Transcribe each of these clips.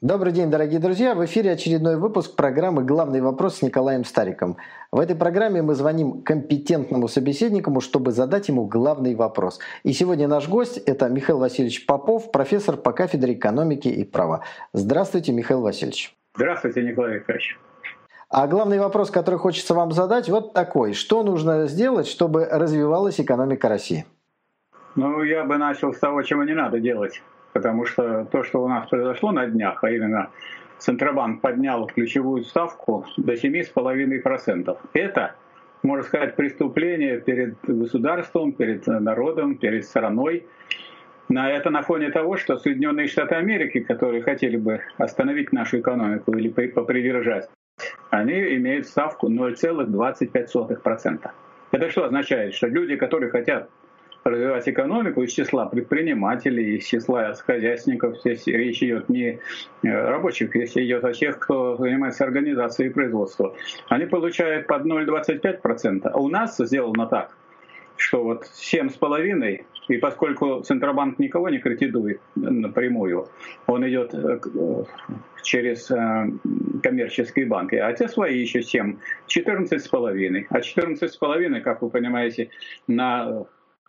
Добрый день, дорогие друзья! В эфире очередной выпуск программы «Главный вопрос» с Николаем Стариком. В этой программе мы звоним компетентному собеседнику, чтобы задать ему главный вопрос. И сегодня наш гость – это Михаил Васильевич Попов, профессор по кафедре экономики и права. Здравствуйте, Михаил Васильевич. Здравствуйте, Николай Викторович. А главный вопрос, который хочется вам задать, вот такой. Что нужно сделать, чтобы развивалась экономика России? Я бы начал с того, чего не надо делать. Потому что то, что у нас произошло на днях, а именно Центробанк поднял ключевую ставку до 7,5%. Это, можно сказать, преступление перед государством, перед народом, перед страной. Это на фоне того, что Соединенные Штаты Америки, которые хотели бы остановить нашу экономику или попридержать, они имеют ставку 0,25%. Это что означает? Что люди, которые хотят развивать экономику из числа предпринимателей, из числа хозяйственников, здесь речь идет не рабочих, речь идет о тех, кто занимается организацией производства, они получают под 0,25%. А у нас сделано так, что вот 7,5%, и поскольку Центробанк никого не критикует напрямую, он идет через коммерческие банки, а те свои еще 7, 14,5%. А 14,5%, как вы понимаете, на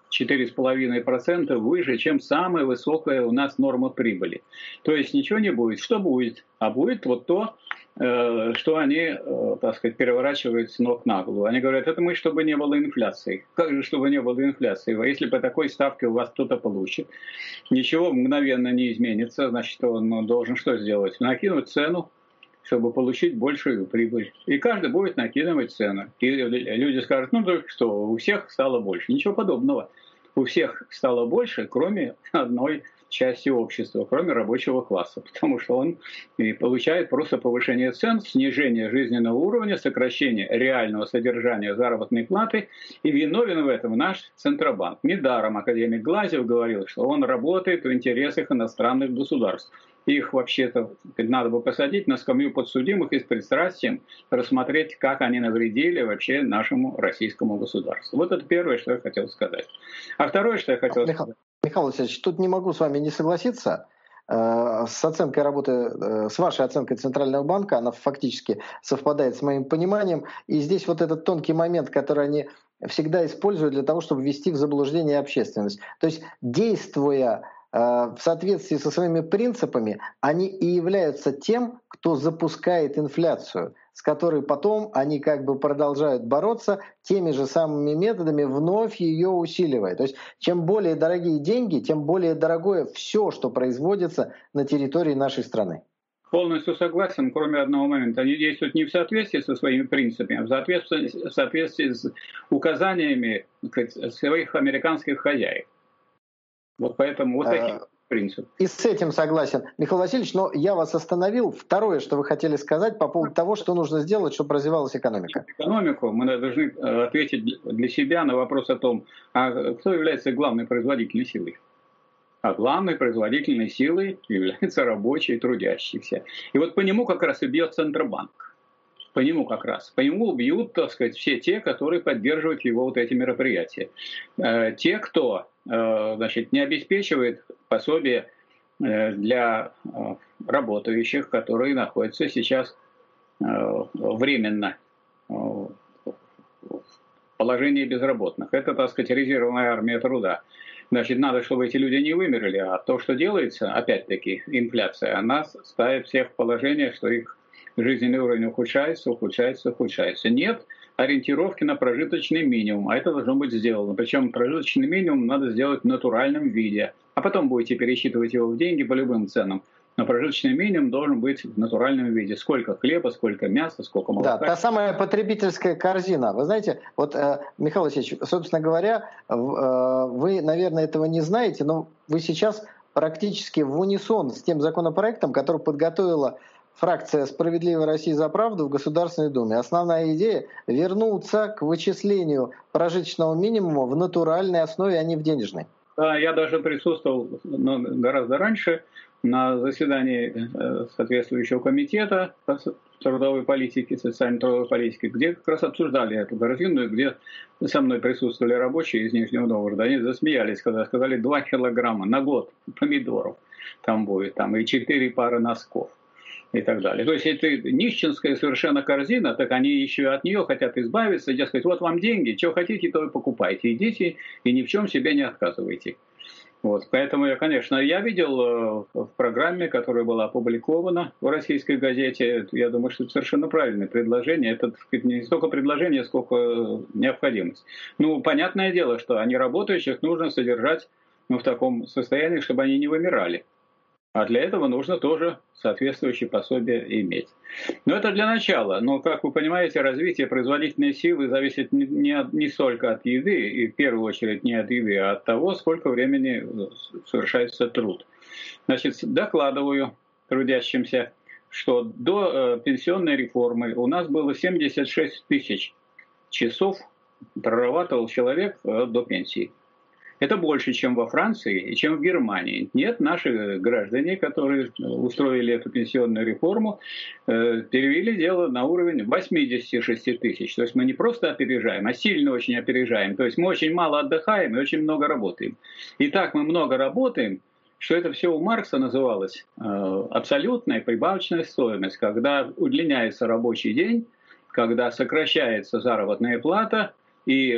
4,5% выше, чем самая высокая у нас норма прибыли. То есть ничего не будет. Что будет? А будет вот то, что они, так сказать, переворачивают с ног на голову. Они говорят, это мы, чтобы не было инфляции. Как же, чтобы не было инфляции? Если по такой ставке у вас кто-то получит, ничего мгновенно не изменится, значит, он должен что сделать? Накинуть цену, чтобы получить большую прибыль. И каждый будет накидывать цену. И люди скажут, только что, у всех стало больше. Ничего подобного. У всех стало больше, кроме одной части общества, кроме рабочего класса. Потому что он и получает просто повышение цен, снижение жизненного уровня, сокращение реального содержания заработной платы. И виновен в этом наш Центробанк. Недаром академик Глазьев говорил, что он работает в интересах иностранных государств. Их вообще-то надо бы посадить на скамью подсудимых и с пристрастием рассмотреть, как они навредили вообще нашему российскому государству. Вот это первое, что я хотел сказать. А второе, что я хотел сказать. Михаил Васильевич, тут не могу с вами не согласиться. С оценкой работы, с вашей оценкой Центрального банка, она фактически совпадает с моим пониманием. И здесь вот этот тонкий момент, который они всегда используют для того, чтобы ввести в заблуждение общественность. То есть, действуя в соответствии со своими принципами, они и являются тем, кто запускает инфляцию, с которой потом они как бы продолжают бороться теми же самыми методами, вновь ее усиливая. То есть чем более дорогие деньги, тем более дорогое все, что производится на территории нашей страны. Полностью согласен, кроме одного момента. Они действуют не в соответствии со своими принципами, а в соответствии с указаниями своих американских хозяев. Вот поэтому вот такие принципы. И с этим согласен. Михаил Васильевич, но я вас остановил. Второе, что вы хотели сказать по поводу того, что нужно сделать, чтобы развивалась экономика. Экономику мы должны ответить для себя на вопрос о том, а кто является главной производительной силой. А главной производительной силой являются рабочие, трудящиеся. И вот по нему как раз и бьет Центробанк. По нему как раз. По нему бьют, так сказать, все те, которые поддерживают его вот эти мероприятия. Те, кто, значит, не обеспечивает пособие для работающих, которые находятся сейчас временно в положении безработных. Это, так сказать, резервная армия труда. Значит, надо, чтобы эти люди не вымерли. А то, что делается, опять-таки, инфляция, она ставит всех в положение, что их жизненный уровень ухудшается. Нет ориентировки на прожиточный минимум, а это должно быть сделано. Причем прожиточный минимум надо сделать в натуральном виде, а потом будете пересчитывать его в деньги по любым ценам. Но прожиточный минимум должен быть в натуральном виде. Сколько хлеба, сколько мяса, сколько молока. Да, та самая потребительская корзина. Вы знаете, вот, Михаил Васильевич, собственно говоря, вы, наверное, этого не знаете, но вы сейчас практически в унисон с тем законопроектом, который подготовила фракция «Справедливая Россия за правду» в Государственной Думе. Основная идея – вернуться к вычислению прожиточного минимума в натуральной основе, а не в денежной. Да, я даже присутствовал гораздо раньше на заседании соответствующего комитета трудовой политики, социально-трудовой политики, где как раз обсуждали эту корзину, где со мной присутствовали рабочие из Нижнего Новгорода. Они засмеялись, когда сказали 2 килограмма на год помидоров там будет, там и 4 пары носков. и так далее. То есть это нищенская совершенно корзина, так они еще от нее хотят избавиться, дескать, вот вам деньги, что хотите, то и покупайте, идите и ни в чем себе не отказывайте. Вот, поэтому я видел в программе, которая была опубликована в российской газете, я думаю, что это совершенно правильное предложение. Это, так сказать, не столько предложение, сколько необходимость. Ну, понятное дело, что неработающих нужно содержать в таком состоянии, чтобы они не вымирали. А для этого нужно тоже соответствующие пособия иметь. Но это для начала. Но, как вы понимаете, развитие производительной силы зависит не столько от еды, и в первую очередь не от еды, а от того, сколько времени совершается труд. Значит, докладываю трудящимся, что до пенсионной реформы у нас было 76 тысяч часов прорабатывал человек до пенсии. Это больше, чем во Франции и чем в Германии. Нет, наши граждане, которые устроили эту пенсионную реформу, перевели дело на уровень 86 тысяч. То есть мы не просто опережаем, а сильно очень опережаем. То есть мы очень мало отдыхаем и очень много работаем. И так мы много работаем, что это все у Маркса называлось абсолютная прибавочная стоимость, когда удлиняется рабочий день, когда сокращается заработная плата, и,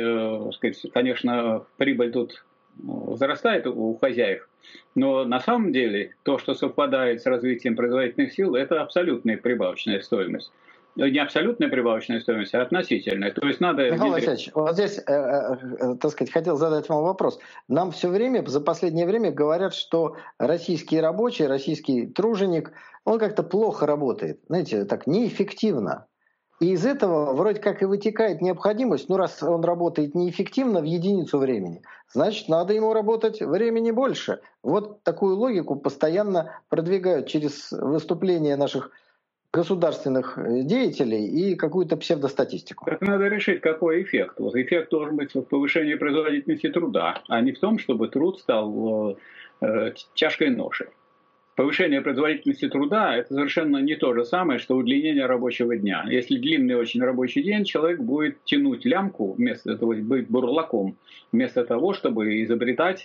конечно, прибыль тут возрастает у хозяев, но на самом деле то, что совпадает с развитием производительных сил, это абсолютная прибавочная стоимость. Не абсолютная прибавочная стоимость, а относительная. То есть надо... Михаил Васильевич, вот здесь, так сказать, хотел задать вам вопрос. Нам все время, за последнее время говорят, что российский рабочий, российский труженик, он как-то плохо работает, знаете, так неэффективно. И из этого вроде как и вытекает необходимость, ну раз он работает неэффективно в единицу времени, значит надо ему работать времени больше. Вот такую логику постоянно продвигают через выступления наших государственных деятелей и какую-то псевдостатистику. Так надо решить, какой эффект. Вот эффект должен быть в повышении производительности труда, а не в том, чтобы труд стал тяжкой ношей. Повышение производительности труда – это совершенно не то же самое, что удлинение рабочего дня. Если длинный очень рабочий день, человек будет тянуть лямку, вместо того, быть бурлаком, вместо того, чтобы изобретать,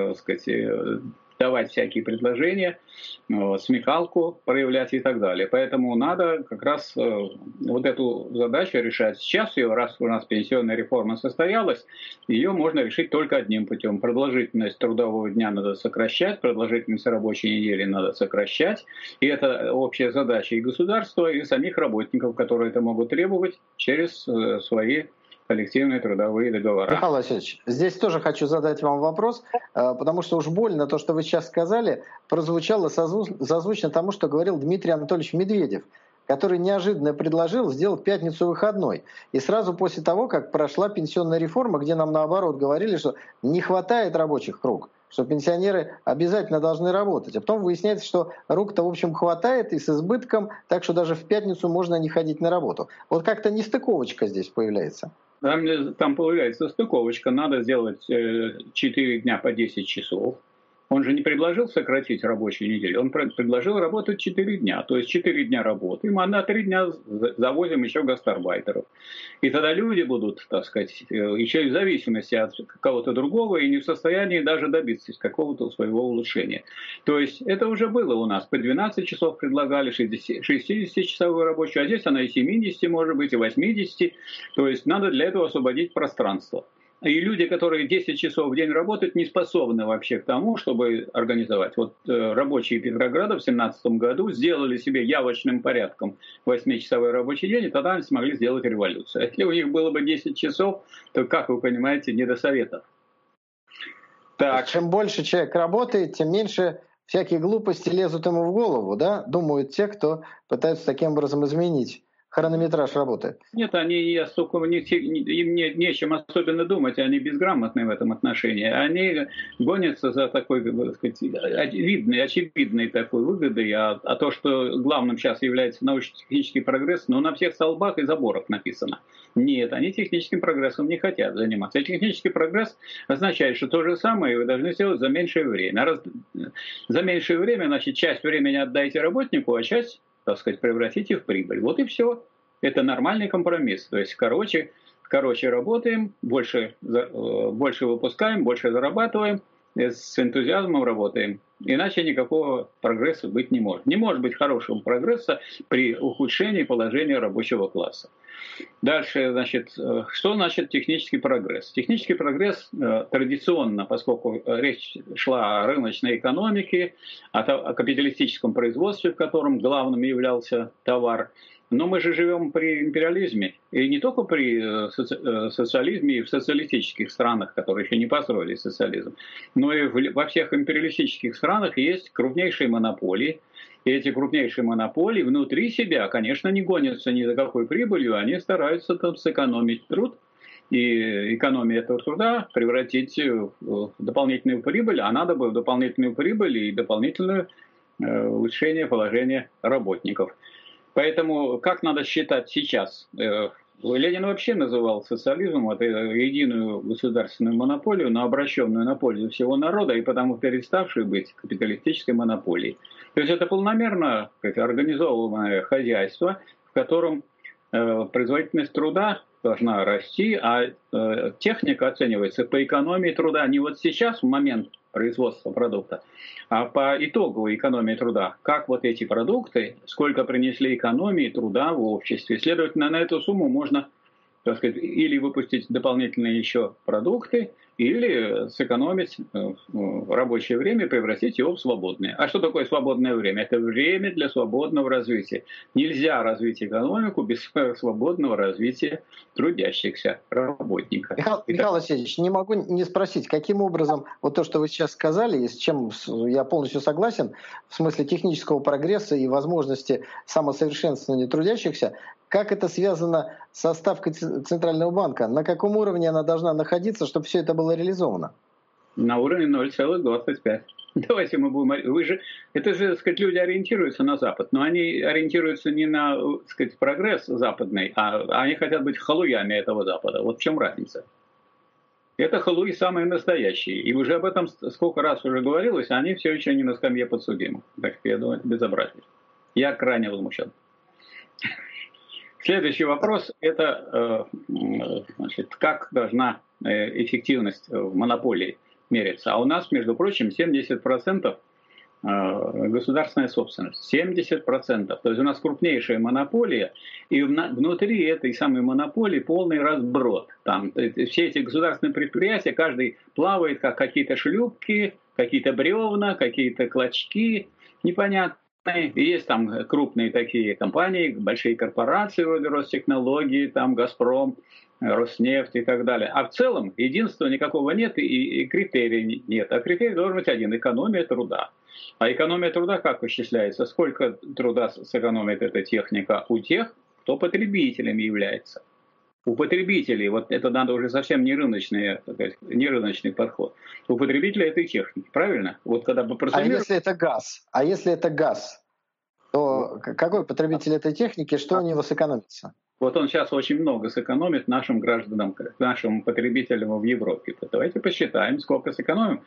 давать всякие предложения, смекалку проявлять и так далее. Поэтому надо как раз вот эту задачу решать сейчас. Ее, раз у нас пенсионная реформа состоялась, ее можно решить только одним путем. Продолжительность трудового дня надо сокращать, продолжительность рабочей недели надо сокращать. И это общая задача и государства, и самих работников, которые это могут требовать через свои коллективные трудовые договора. Михаил Васильевич, здесь тоже хочу задать вам вопрос, потому что уж больно то, что вы сейчас сказали, прозвучало созвучно тому, что говорил Дмитрий Анатольевич Медведев, который неожиданно предложил сделать пятницу выходной. И сразу после того, как прошла пенсионная реформа, где нам наоборот говорили, что не хватает рабочих рук, что пенсионеры обязательно должны работать. А потом выясняется, что рук-то, в общем, хватает и с избытком, так что даже в пятницу можно не ходить на работу. Вот как-то нестыковочка здесь появляется. Там появляется стыковочка, надо сделать 4 дня по 10 часов. Он же не предложил сократить рабочую неделю, он предложил работать 4 дня. То есть 4 дня работаем, а на 3 дня завозим еще гастарбайтеров. И тогда люди будут, так сказать, еще и в зависимости от кого-то другого и не в состоянии даже добиться какого-то своего улучшения. То есть это уже было у нас. По 12 часов предлагали, 60-часовую рабочую, а здесь она и 70 может быть, и 80. То есть надо для этого освободить пространство. И люди, которые 10 часов в день работают, не способны вообще к тому, чтобы организовать. Вот рабочие Петрограда в 2017 году сделали себе явочным порядком 8-часовой рабочий день, и тогда они смогли сделать революцию. Если у них было бы 10 часов, то, как вы понимаете, не до советов. Так. Чем больше человек работает, тем меньше всякие глупости лезут ему в голову, да? Думают те, кто пытаются таким образом изменить хронометраж работы. Нет, они им нечем особенно думать, они безграмотны в этом отношении. Они гонятся за такой, так сказать, очевидной такой выгодой, а то, что главным сейчас является научно-технический прогресс, но на всех столбах и заборах написано. Нет, они техническим прогрессом не хотят заниматься. А технический прогресс означает, что то же самое вы должны сделать за меньшее время. За меньшее время, значит, часть времени отдайте работнику, а часть, так сказать, превратите в прибыль. Вот и все. Это нормальный компромисс. То есть, короче работаем, больше выпускаем, больше зарабатываем, с энтузиазмом работаем, иначе никакого прогресса быть не может. Не может быть хорошего прогресса при ухудшении положения рабочего класса. Дальше, значит, что значит технический прогресс? Технический прогресс традиционно, поскольку речь шла о рыночной экономике, о капиталистическом производстве, в котором главным являлся товар. Но мы же живем при империализме, и не только при социализме и в социалистических странах, которые еще не построили социализм, но и во всех империалистических странах есть крупнейшие монополии. И эти крупнейшие монополии внутри себя, конечно, не гонятся ни за какой прибылью, они стараются там сэкономить труд, и экономию этого труда превратить в дополнительную прибыль, а надо бы в дополнительную прибыль и дополнительное улучшение положения работников. Поэтому как надо считать сейчас? Ленин вообще называл социализмом это единую государственную монополию, но обращенную на пользу всего народа и потому переставшую быть капиталистической монополией. То есть это полномерно организованное хозяйство, в котором производительность труда должна расти, а техника оценивается по экономии труда не вот сейчас, в момент производства продукта, а по итоговой экономии труда. Как вот эти продукты, сколько принесли экономии труда в обществе. Следовательно, на эту сумму можно, так сказать, или выпустить дополнительные еще продукты, или сэкономить рабочее время, превратить его в свободное. А что такое свободное время? Это время для свободного развития. Нельзя развить экономику без свободного развития трудящихся работников. Михаил Васильевич, не могу не спросить, каким образом вот то, что вы сейчас сказали, и с чем я полностью согласен, в смысле технического прогресса и возможности самосовершенствования трудящихся, как это связано со ставкой Центрального банка? На каком уровне она должна находиться, чтобы все это было реализовано? На уровне 0,25. Давайте мы будем... Это же, так сказать, люди ориентируются на Запад, но они ориентируются не на, так сказать, прогресс западный, а они хотят быть халуями этого Запада. Вот в чем разница. Это халуи самые настоящие. И уже об этом сколько раз уже говорилось, а они все еще не на скамье подсудимых. Так что я думаю, это безобразие. Я крайне возмущен. Следующий вопрос – это значит, как должна эффективность в монополии мериться. А у нас, между прочим, 70% государственная собственность. 70%. То есть у нас крупнейшая монополия, и внутри этой самой монополии полный разброд. Там все эти государственные предприятия, каждый плавает, как какие-то шлюпки, какие-то бревна, какие-то клочки непонятные. Есть там крупные такие компании, большие корпорации, вроде Ростехнологии, там Газпром, Роснефть и так далее. А в целом единства никакого нет и критерий нет. А критерий должен быть один – экономия труда. А экономия труда как вычисляется? Сколько труда сэкономит эта техника у тех, кто потребителем является? У потребителей, вот это надо уже совсем не рыночный подход. У потребителя этой техники, правильно? Вот когда бы А если это газ? А если это газ, то какой потребитель этой техники, что у него сэкономится? Вот он сейчас очень много сэкономит нашим гражданам, нашим потребителям в Европе. Давайте посчитаем, сколько сэкономим.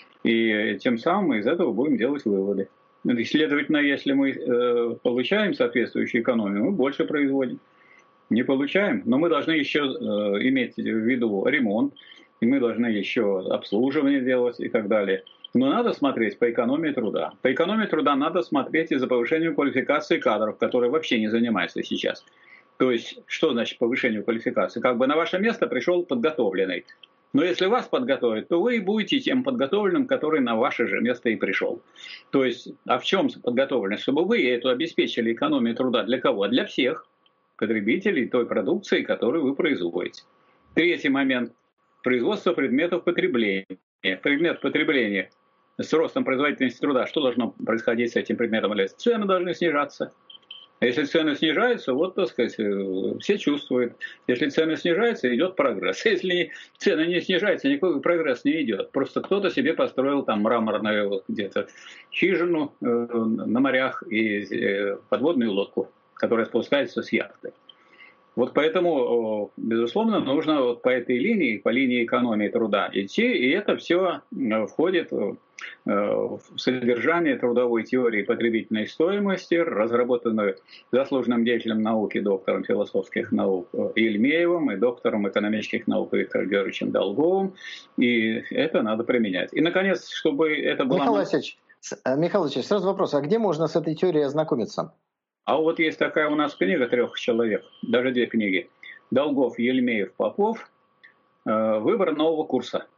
И тем самым мы из этого будем делать выводы. И, следовательно, если мы получаем соответствующую экономию, мы больше производим. Не получаем, но мы должны еще иметь в виду ремонт, и мы должны еще обслуживание делать и так далее. Но надо смотреть по экономии труда. По экономии труда надо смотреть и за повышением квалификации кадров, которые вообще не занимаются сейчас. То есть, что значит повышение квалификации? Как бы на ваше место пришел подготовленный. Но если вас подготовят, то вы и будете тем подготовленным, который на ваше же место и пришел. То есть, а в чем подготовленность? Чтобы вы эту обеспечили экономию труда для кого? Для всех потребителей той продукции, которую вы производите. Третий момент. Производство предметов потребления. Предмет потребления с ростом производительности труда. Что должно происходить с этим предметом? Цены должны снижаться. Если цены снижаются, вот, так сказать, все чувствуют. Если цены снижаются, идет прогресс. Если цены не снижаются, никакой прогресс не идет. Просто кто-то себе построил там мраморную где-то хижину на морях и подводную лодку, которая спускается с яхты. Вот поэтому, безусловно, нужно вот по этой линии, по линии экономии труда идти, и это все входит в содержание трудовой теории потребительной стоимости, разработанной заслуженным деятелем науки, доктором философских наук Ельмеевым и доктором экономических наук Виктором Георгиевичем Долговым, и это надо применять. И, наконец, чтобы это было... Михаил Васильевич, сразу вопрос, а где можно с этой теорией ознакомиться? А вот есть такая у нас книга 3 человек, даже 2 книги. Долгов, Ельмеев, Попов. «Выбор нового курса».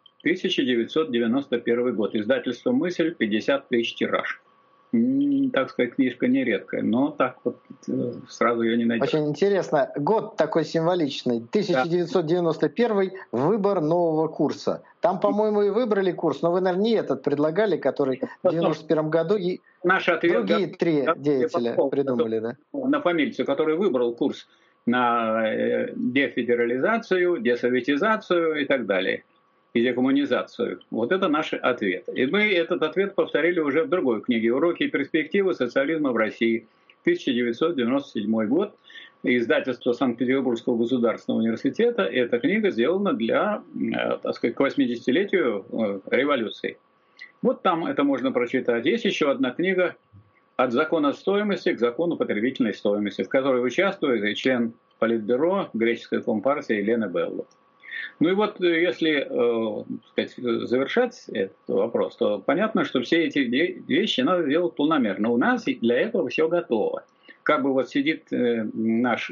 1991 год. Издательство «Мысль», 50 тысяч тираж. Так сказать, книжка нередкая, но так вот сразу ее не найдешь. Очень интересно. Год такой символичный. 1991 «Выбор нового курса». Там, по-моему, и выбрали курс, но вы, наверное, не этот предлагали, который в 1991 году и наш ответ, другие 3 деятеля придумали. Да? На фамильцу, который выбрал курс на дефедерализацию, десоветизацию и так далее. И декоммунизацию. Вот это наш ответ. И мы этот ответ повторили уже в другой книге «Уроки и перспективы социализма в России», 1997 год. Издательство Санкт-Петербургского государственного университета. Эта книга сделана для, так сказать, к 80-летию революции. Вот там это можно прочитать. Есть еще одна книга «От закона стоимости к закону потребительной стоимости», в которой участвует и член Политбюро греческой компартии Елена Белло. Ну и вот если сказать, завершать этот вопрос, то понятно, что все эти вещи надо делать планомерно. У нас для этого все готово. Как бы вот сидит наш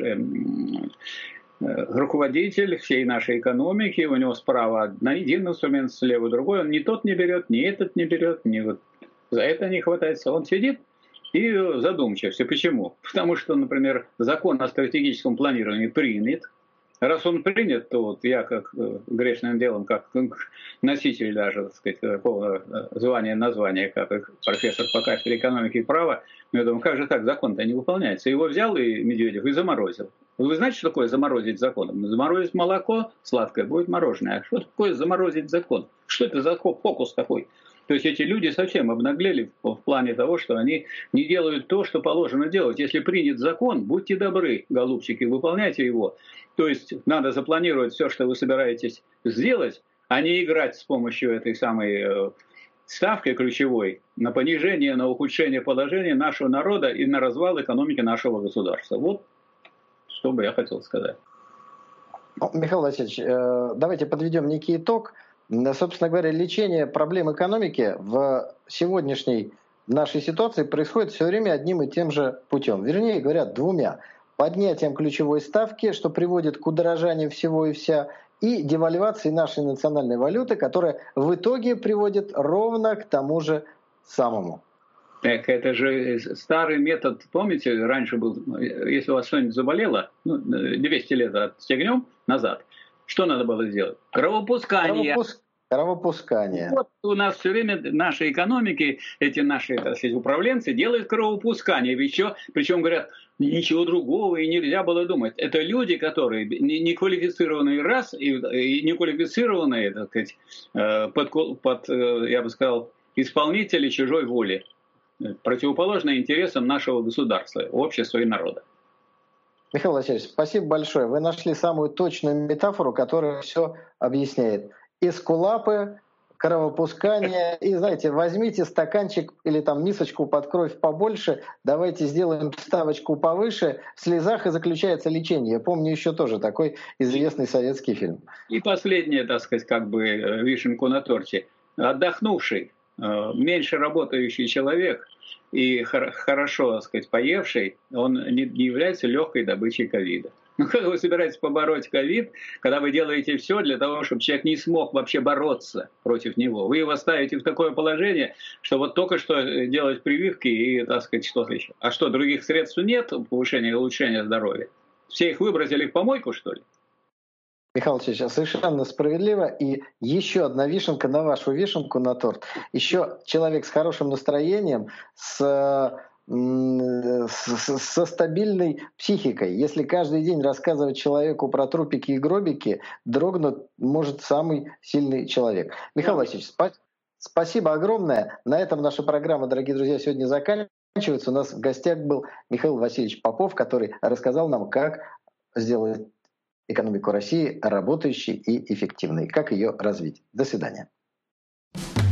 руководитель всей нашей экономики, у него справа один инструмент, слева другой, он ни тот не берет, ни этот не берет, ни вот за это не хватается. Он сидит и задумчився. Почему? Потому что, например, закон о стратегическом планировании принят. Раз он принят, то вот я как грешным делом, как носитель даже, так сказать, такого названия, как профессор по кафедре экономики и права, я думаю, как же так, закон-то не выполняется. Его взял и Медведев и заморозил. Вы знаете, что такое заморозить закон? Заморозить молоко сладкое, будет мороженое. А что такое заморозить закон? Что это за фокус такой? То есть эти люди совсем обнаглели в плане того, что они не делают то, что положено делать. Если принят закон, будьте добры, голубчики, выполняйте его. То есть надо запланировать все, что вы собираетесь сделать, а не играть с помощью этой самой ставки ключевой на понижение, на ухудшение положения нашего народа и на развал экономики нашего государства. Вот что бы я хотел сказать. Михаил Васильевич, давайте подведем некий итог. Собственно говоря, лечение проблем экономики в сегодняшней нашей ситуации происходит все время одним и тем же путем. Вернее говоря, 2. Поднятием ключевой ставки, что приводит к удорожанию всего и вся, и девальвации нашей национальной валюты, которая в итоге приводит ровно к тому же самому. Так, это же старый метод, помните, раньше был, если у вас что-нибудь заболело, 200 лет отстегнем назад, что надо было сделать? Кровопускание. Кровопускание. Вот у нас все время наши экономики, эти наши, так сказать, управленцы делают кровопускание. Причем говорят, ничего другого и нельзя было думать. Это люди, которые неквалифицированные раз и неквалифицированные, так сказать, я бы сказал, исполнители чужой воли, противоположные интересам нашего государства, общества и народа. Михаил Васильевич, спасибо большое. Вы нашли самую точную метафору, которая все объясняет. Эскулапы, кровопускание. И, знаете, возьмите стаканчик или там мисочку под кровь побольше, давайте сделаем ставочку повыше. В слезах и заключается лечение. Я помню еще тоже такой известный советский фильм. И последнее, так сказать, как бы вишенку на торте. Отдохнувший, меньше работающий человек и хорошо, так сказать, поевший, он не является легкой добычей ковида. Ну, как вы собираетесь побороть ковид, когда вы делаете все для того, чтобы человек не смог вообще бороться против него? Вы его ставите в такое положение, что вот только что делать прививки и, так сказать, что-то еще. А что, других средств нет повышения и улучшения здоровья? Все их выбросили в помойку, что ли? Михаил Васильевич, совершенно справедливо. И еще одна вишенка на вашу вишенку на торт. Еще человек с хорошим настроением, со стабильной психикой. Если каждый день рассказывать человеку про трупики и гробики, дрогнуть может самый сильный человек. Михаил Васильевич, спасибо огромное. На этом наша программа, дорогие друзья, сегодня заканчивается. У нас в гостях был Михаил Васильевич Попов, который рассказал нам, как сделать экономику России работающей и эффективной, как ее развить. До свидания.